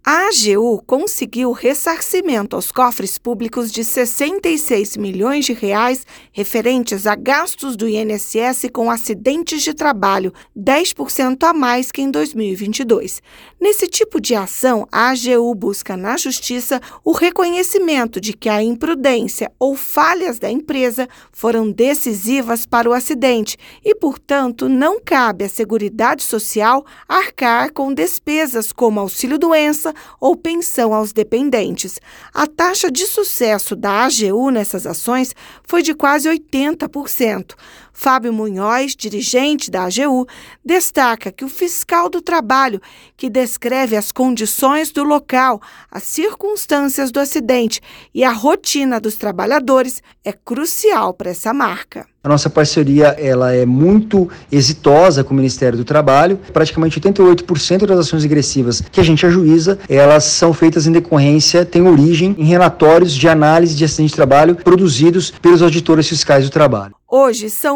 A AGU conseguiu ressarcimento aos cofres públicos de R$ 66 milhões referentes a gastos do INSS com acidentes de trabalho, 10% a mais que em 2022. Nesse tipo de ação, a AGU busca na Justiça o reconhecimento de que a imprudência ou falhas da empresa foram decisivas para o acidente e, portanto, não cabe à Seguridade Social arcar com despesas como auxílio-doença ou pensão aos dependentes. A taxa de sucesso da AGU nessas ações foi de quase 80%. Fábio Munhoz, dirigente da AGU, destaca que o fiscal do trabalho, que descreve as condições do local, as circunstâncias do acidente e a rotina dos trabalhadores, é crucial para essa marca. A nossa parceria ela é muito exitosa com o Ministério do Trabalho. Praticamente 88% das ações regressivas que a gente ajuiza, elas são feitas em decorrência, têm origem em relatórios de análise de acidente de trabalho produzidos pelos auditores fiscais do trabalho. Hoje, são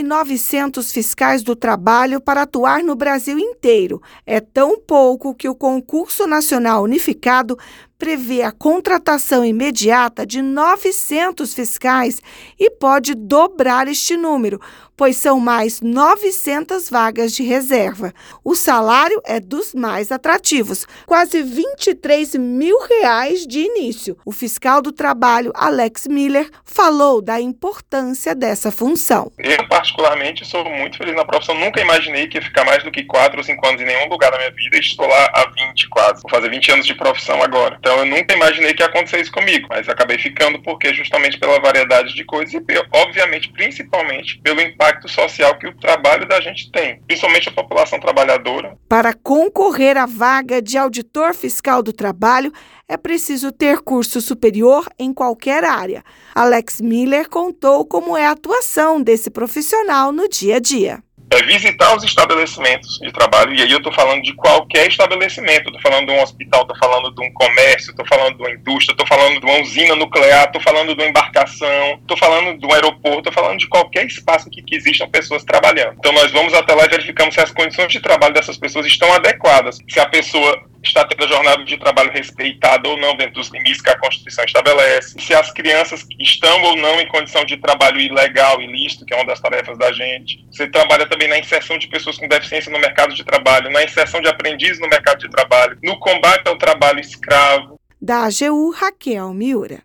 1.900 fiscais do trabalho para atuar no Brasil inteiro. É tão pouco que o Concurso Nacional Unificado prevê a contratação imediata de 900 fiscais e pode dobrar este número, pois são mais 900 vagas de reserva. O salário é dos mais atrativos, quase R$ 23 mil de início. O fiscal do trabalho, Alex Miller, falou da importância dessa função. Eu, particularmente, sou muito feliz na profissão. Nunca imaginei que ia ficar mais do que 4 ou 5 anos em nenhum lugar da minha vida. Estou lá há 20 quase. Vou fazer 20 anos de profissão agora. Então, eu nunca imaginei que ia acontecer isso comigo, mas acabei ficando porque justamente pela variedade de coisas e, obviamente, principalmente pelo impacto social que o trabalho da gente tem, principalmente a população trabalhadora. Para concorrer à vaga de auditor fiscal do trabalho, é preciso ter curso superior em qualquer área. Alex Miller contou como é a atuação desse profissional no dia a dia. É visitar os estabelecimentos de trabalho, e aí eu estou falando de qualquer estabelecimento, estou falando de um hospital, estou falando de um comércio, estou falando de uma indústria, estou falando de uma usina nuclear, estou falando de uma embarcação, estou falando de um aeroporto, estou falando de qualquer espaço que existam pessoas trabalhando. Então nós vamos até lá e verificamos se as condições de trabalho dessas pessoas estão adequadas, se a pessoa está tendo a jornada de trabalho respeitada ou não dentro dos limites que a Constituição estabelece, se as crianças estão ou não em condição de trabalho ilegal, ilícito, que é uma das tarefas da gente. Você trabalha também na inserção de pessoas com deficiência no mercado de trabalho, na inserção de aprendizes no mercado de trabalho, no combate ao trabalho escravo. Da AGU, Raquel Miura.